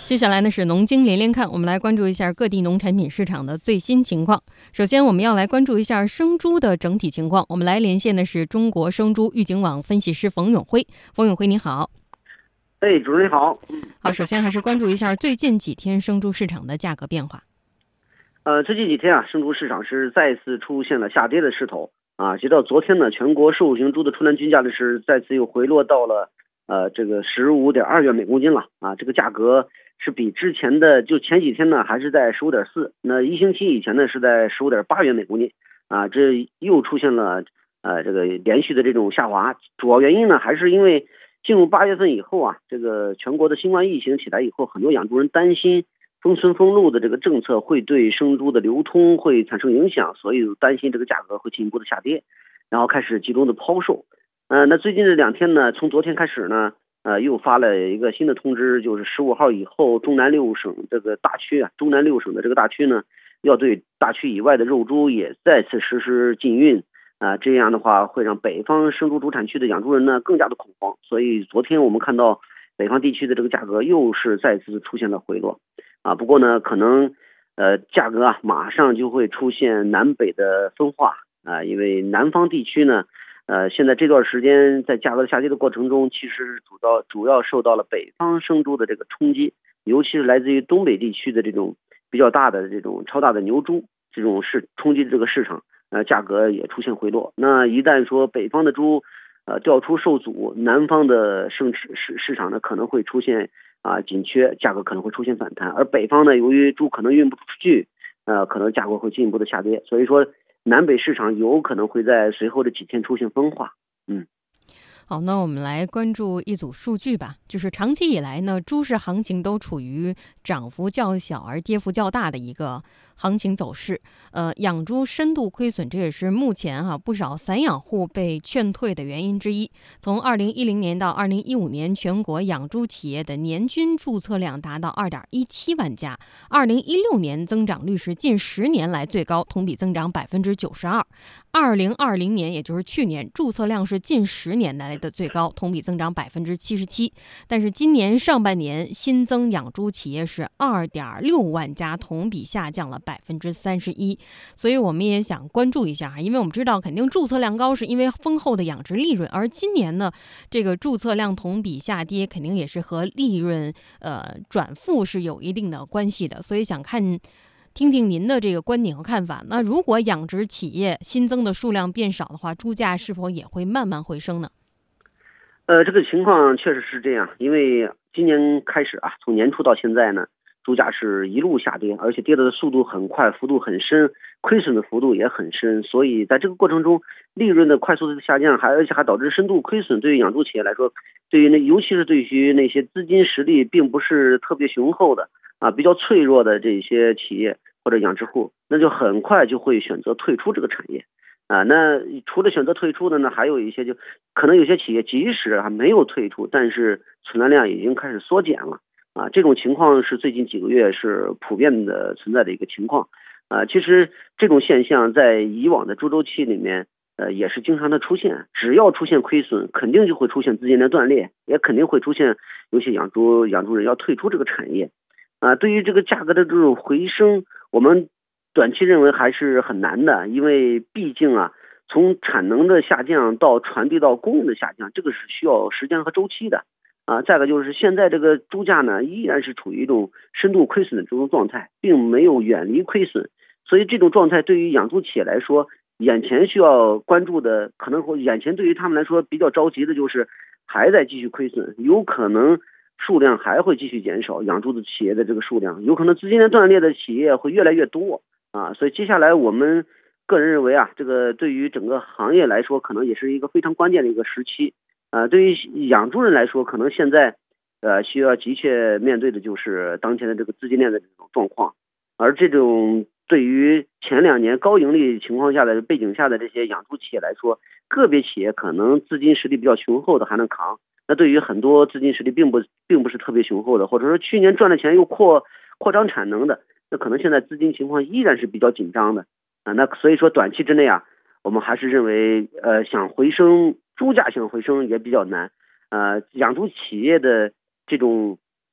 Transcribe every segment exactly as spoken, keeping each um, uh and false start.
接下来呢是农经连连看，我们来关注一下各地农产品市场的最新情况。首先我们要来关注一下生猪的整体情况，我们来连线的是中国生猪预警网分析师冯永辉。冯永辉你好。 哎，主任好。 好，首先还是关注一下最近几天生猪市场的价格变化。 呃，最近几天啊，生猪市场是再次出现了下跌的势头啊。直到昨天呢，全国受型猪的出栏均价呢是再次又回落到了呃这个十五点二元每公斤了啊。这个价格是比之前的就前几天呢还是在十五点四，那一星期以前呢是在十五点八元每公斤啊。这又出现了呃这个连续的这种下滑，主要原因呢还是因为进入八月份以后啊，这个全国的新冠疫情起来以后，很多养猪人担心封村封路的这个政策会对生猪的流通会产生影响，所以担心这个价格会进一步的下跌，然后开始集中的抛售。呃，那最近这两天呢，从昨天开始呢，呃，又发了一个新的通知，就是十五号以后，中南六省这个大区啊，中南六省的这个大区呢，要对大区以外的肉猪也再次实施禁运。啊、呃，这样的话会让北方生猪主产区的养猪人呢更加的恐慌，所以昨天我们看到北方地区的这个价格又是再次出现了回落。啊，不过呢，可能呃价格啊马上就会出现南北的分化啊，因为南方地区呢，呃现在这段时间在价格下跌的过程中，其实主要主要受到了北方生猪的这个冲击，尤其是来自于东北地区的这种比较大的这种超大的牛猪，这种是冲击这个市场，呃价格也出现回落。那一旦说北方的猪呃调出受阻，南方的生市市市场呢可能会出现啊，紧缺，价格可能会出现反弹，而北方呢，由于猪可能运不出去，呃，可能价格会进一步的下跌，所以说南北市场有可能会在随后的几天出现分化。嗯。 好，那我们来关注一组数据吧，就是长期以来呢，猪市行情都处于涨幅较小而跌幅较大的一个行情走势。呃，养猪深度亏损，这也是目前哈、啊、不少散养户被劝退的原因之一。从二零一零年到二零一五年，全国养猪企业的年均注册量达到二点一七万家，二零一六年增长率是近十年来最高，同比增长百分之九十二。二零二零年，也就是去年，注册量是近十年来的最高，同比增长百分之七十七。但是今年上半年新增养猪企业是二点六万家，同比下降了百分之三十一。所以我们也想关注一下，因为我们知道肯定注册量高是因为丰厚的养殖利润，而今年呢，这个注册量同比下跌，肯定也是和利润呃转负是有一定的关系的。所以想看。听听您的这个观点和看法。那如果养殖企业新增的数量变少的话，猪价是否也会慢慢回升呢？ 呃，这个情况确实是这样，因为今年开始啊，从年初到现在呢，猪价是一路下跌，而且跌的速度很快，幅度很深，亏损的幅度也很深，所以在这个过程中，利润的快速的下降，还而且还导致深度亏损，对于养猪企业来说，对于那尤其是对于那些资金实力并不是特别雄厚的啊，比较脆弱的这些企业或者养殖户，那就很快就会选择退出这个产业。啊，那除了选择退出的呢，还有一些就可能有些企业即使还没有退出，但是存栏量已经开始缩减了啊。这种情况是最近几个月是普遍的存在的一个情况啊。其实这种现象在以往的猪周期里面，呃，也是经常的出现。只要出现亏损，肯定就会出现资金链断裂，也肯定会出现有些养猪养猪人要退出这个产业啊。对于这个价格的这种回升，我们短期认为还是很难的，因为毕竟啊，从产能的下降到传递到供应的下降，这个是需要时间和周期的啊。再一个就是现在这个猪价呢，依然是处于一种深度亏损的这种状态，并没有远离亏损，所以这种状态对于养猪企业来说，眼前需要关注的，可能会眼前对于他们来说比较着急的就是还在继续亏损，有可能数量还会继续减少，养猪的企业的这个数量，有可能资金链断裂的企业会越来越多。啊，所以接下来我们个人认为啊，这个对于整个行业来说，可能也是一个非常关键的一个时期。呃，对于养猪人来说，可能现在呃需要急切面对的就是当前的这个资金链的这种状况，而这种对于前两年高盈利情况下的背景下的这些养猪企业来说，个别企业可能资金实力比较雄厚的还能扛，那对于很多资金实力并不并不是特别雄厚的，或者说去年赚了钱又扩扩张产能的。那可能现在资金情况依然是比较紧张的啊，那所以说短期之内啊，我们还是认为呃想回升猪价想回升也比较难，呃养猪企业的这种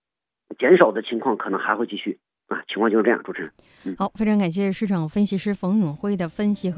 减少的情况可能还会继续啊，情况就是这样，主持人。 好，非常感谢市场分析师冯永辉的分析和